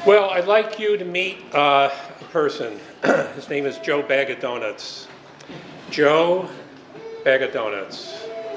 Well, I'd like you to meet a person. His name is Joe Bag of Donuts. Joe Bag of Donuts.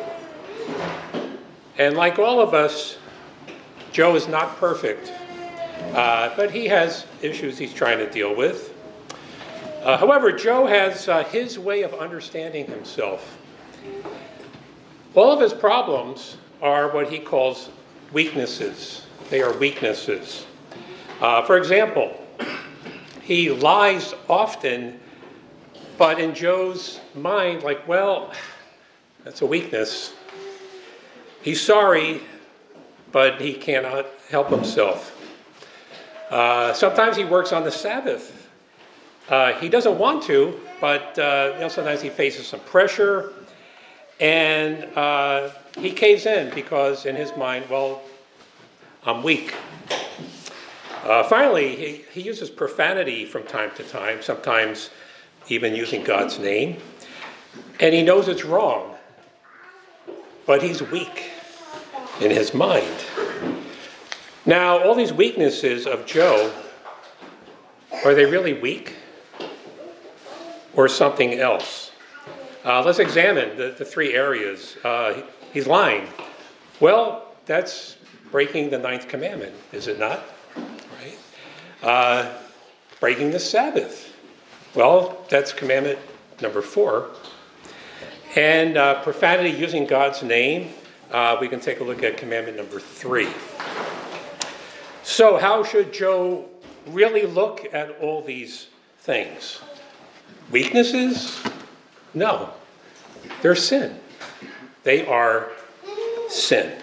And like all of us, Joe is not perfect, but he has issues he's trying to deal with. However, Joe has his way of understanding himself. All of his problems are what he calls weaknesses. They are weaknesses. For example, he lies often, but in Joe's mind, that's a weakness. He's sorry, but he cannot help himself. Sometimes he works on the Sabbath. He doesn't want to, but sometimes he faces some pressure, and he caves in because in his mind, I'm weak. Finally, he uses profanity from time to time, sometimes even using God's name. And he knows it's wrong, but he's weak in his mind. Now, all these weaknesses of Joe, are they really weak or something else? Let's examine the three areas. He's lying. Well, that's breaking the 9th commandment, is it not? Breaking the Sabbath. Well, that's commandment number 4. And profanity using God's name, we can take a look at commandment number 3. So how should Joe really look at all these things? Weaknesses? No. They're sin. They are sin.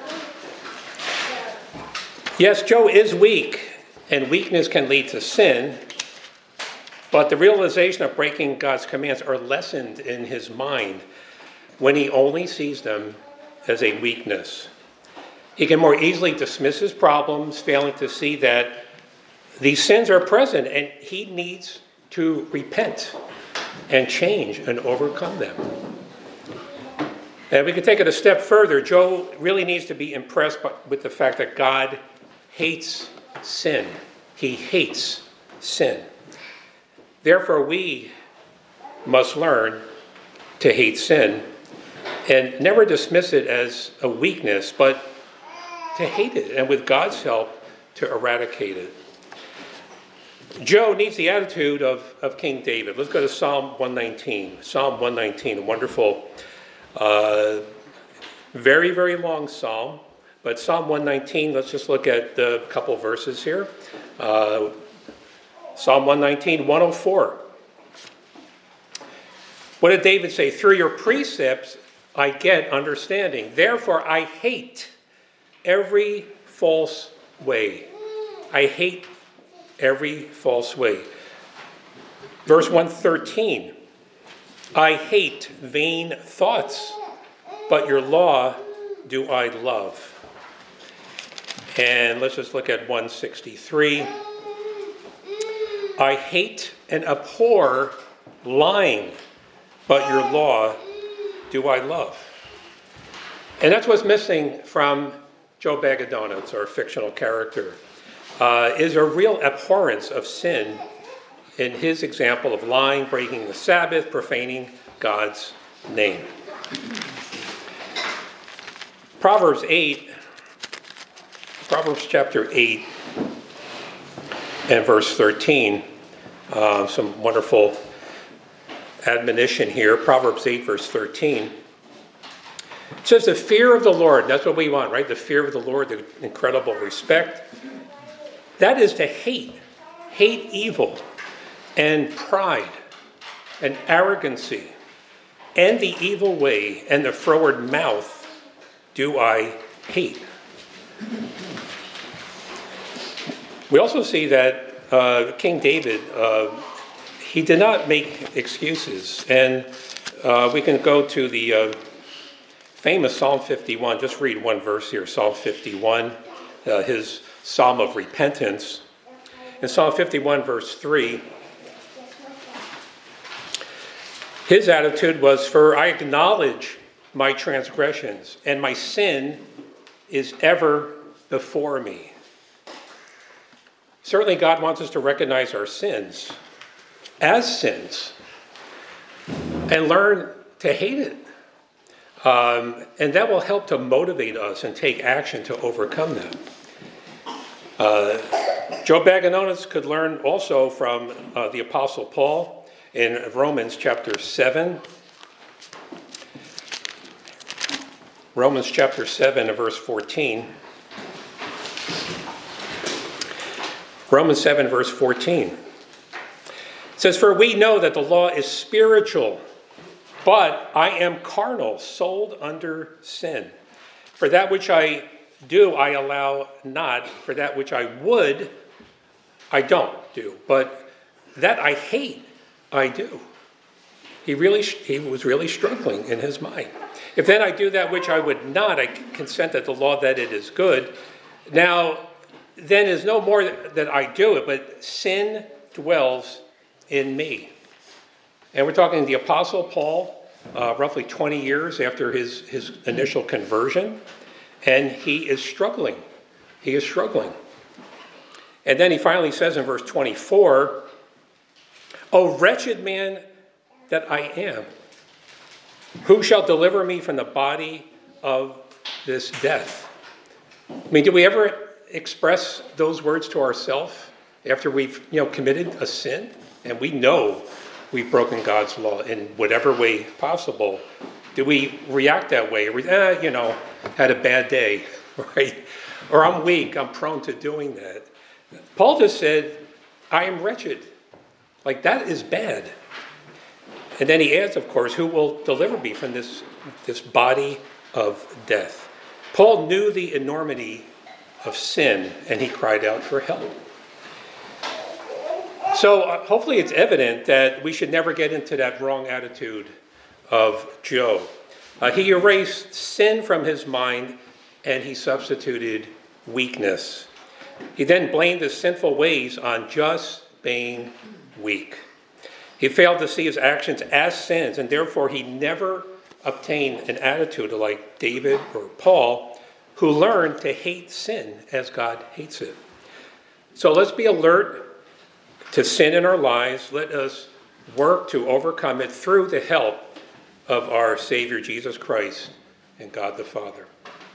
Yes, Joe is weak. And weakness can lead to sin, but the realization of breaking God's commands are lessened in his mind when he only sees them as a weakness. He can more easily dismiss his problems, failing to see that these sins are present and he needs to repent and change and overcome them. And we can take it a step further. Joe really needs to be impressed with the fact that God hates sin. He hates sin. Therefore, we must learn to hate sin and never dismiss it as a weakness, but to hate it and with God's help to eradicate it. Joe needs the attitude of King David. Let's go to Psalm 119. Psalm 119, a wonderful, very, very long psalm. But Psalm 119, let's just look at a couple verses here. Psalm 119, 104. What did David say? Through your precepts I get understanding. Therefore I hate every false way. I hate every false way. Verse 113. I hate vain thoughts, but your law do I love. And let's just look at 163. I hate and abhor lying, but your law do I love. And that's what's missing from Joe Bag of Donuts, our fictional character, is a real abhorrence of sin in his example of lying, breaking the Sabbath, profaning God's name. Proverbs chapter 8 and verse 13, some wonderful admonition here. Proverbs 8 verse 13. It says the fear of the Lord, that's what we want, right? The fear of the Lord, the incredible respect. That is to hate evil and pride and arrogancy and the evil way and the froward mouth do I hate. We also see that King David, he did not make excuses. And we can go to the famous Psalm 51. Just read one verse here, Psalm 51, his psalm of repentance. In Psalm 51, verse 3, his attitude was, for I acknowledge my transgressions, and my sin is ever before me. Certainly God wants us to recognize our sins as sins and learn to hate it. And that will help to motivate us and take action to overcome them. Joe Baganonis could learn also from the Apostle Paul in Romans chapter 7. Romans chapter 7 and verse 14. Romans 7 verse 14. It says, "For we know that the law is spiritual, but I am carnal, sold under sin. For that which I do, I allow not. For that which I would, I don't do. But that I hate, I do." He was really struggling in his mind. "If then I do that which I would not, I consent that the law that it is good. Now, then is no more that I do it, but sin dwells in me." And we're talking the Apostle Paul, roughly 20 years after his initial conversion, and he is struggling. He is struggling. And then he finally says in verse 24, "O wretched man that I am, who shall deliver me from the body of this death?" I mean, do we ever express those words to ourselves after we've committed a sin and we know we've broken God's law in whatever way possible? Do we react that way? Or we, had a bad day, right? Or I'm weak, I'm prone to doing that. Paul just said, "I am wretched." Like, that is bad. And then he adds, of course, "Who will deliver me from this body of death?" Paul knew the enormity of sin, and he cried out for help. So hopefully it's evident that we should never get into that wrong attitude of Joe. He erased sin from his mind, and he substituted weakness. He then blamed his sinful ways on just being weak. He failed to see his actions as sins, and therefore he never obtained an attitude like David or Paul, who learned to hate sin as God hates it. So let's be alert to sin in our lives. Let us work to overcome it through the help of our Savior Jesus Christ and God the Father.